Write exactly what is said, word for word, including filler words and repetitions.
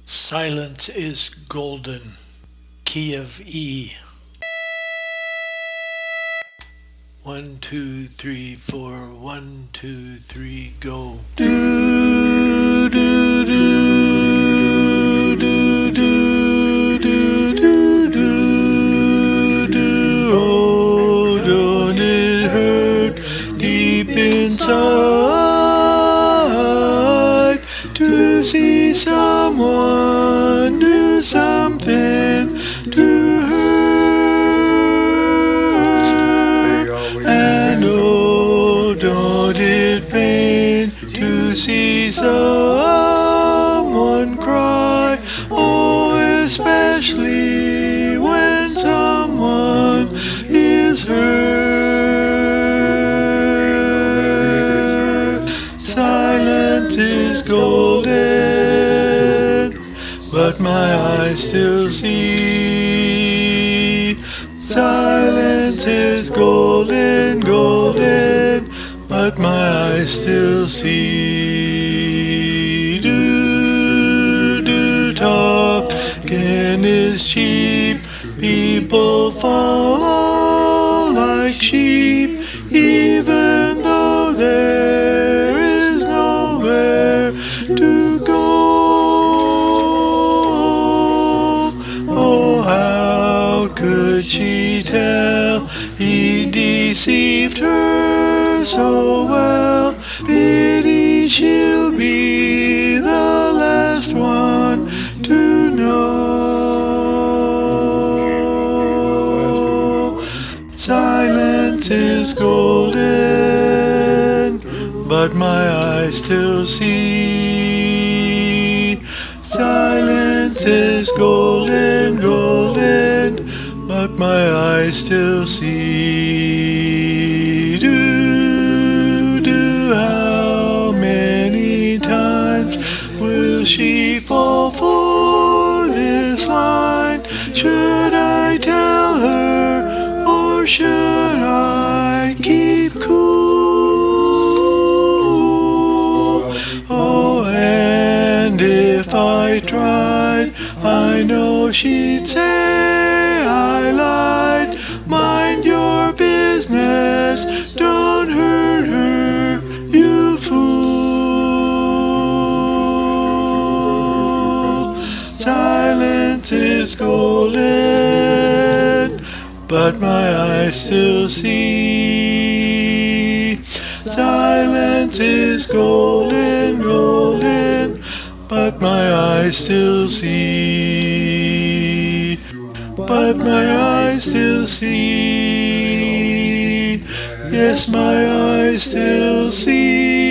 Silence is golden. Key of E. One, two, three, four. One, two, three, go. Do, do, do, do, do, do, do, do, do. Oh, don't it hurt deep inside to see someone do something to her? And oh, don't it pain to see someone cry? Oh, especially when someone is hurt. Silence is golden, but my eyes still see. Silence is golden, golden, but my eyes still see. Do, do, talking is cheap. People follow like sheep, even though there is nowhere to go. Oh, how could she tell he deceived her so well? Pity she'll be the last one to know. Silence is golden, but my eyes still see. Silence is golden, golden, but my eyes still see. Do, do, how many times will she fall for this line? Should I tell her, or should I keep cool? Oh, and if I tried, I know she'd say I lied. Mind your business, don't hurt her, you fool. Silence is golden, but my eyes still see. Silence is golden, golden, but my eyes still see. But my eyes still see. Yes, my eyes still see.